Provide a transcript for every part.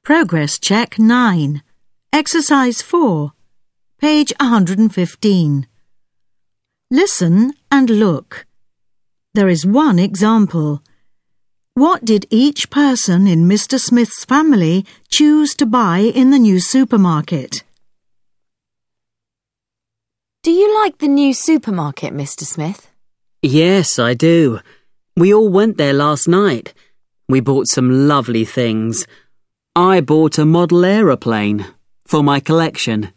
Progress Check 9. Exercise 4. Page 115. Listen and look. There is one example. What did each person in Mr. Smith's family choose to buy in the new supermarket? Do you like the new supermarket, Mr. Smith? Yes, I do. We all went there last night. We bought some lovely things. I bought a model aeroplane for my collection.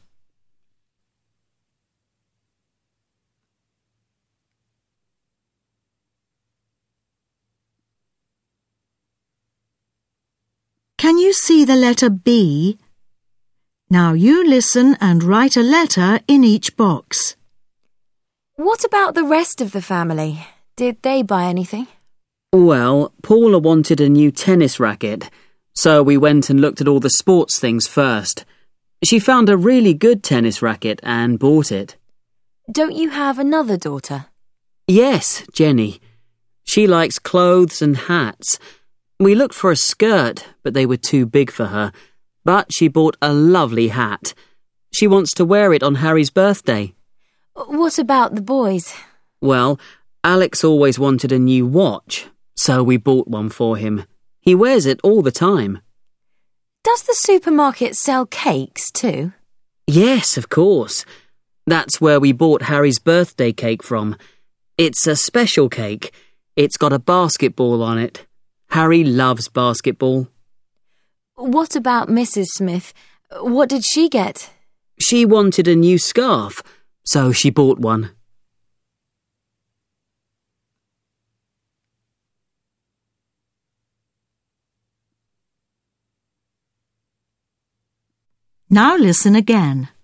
Can you see the letter B? Now you listen and write a letter in each box. What about the rest of the family? Did they buy anything? Well, Paula wanted a new tennis racket, so we went and looked at all the sports things first. She found a really good tennis racket and bought it. Don't you have another daughter? Yes, Jenny. She likes clothes and hats. We looked for a skirt, but they were too big for her. But she bought a lovely hat. She wants to wear it on Harry's birthday. What about the boys? Well, Alex always wanted a new watch, so we bought one for him. He wears it all the time. Does the supermarket sell cakes too? Yes, of course. That's where we bought Harry's birthday cake from. It's a special cake. It's got a basketball on it. Harry loves basketball. What about Mrs. Smith? What did she get? She wanted a new scarf, so she bought one. Now listen again.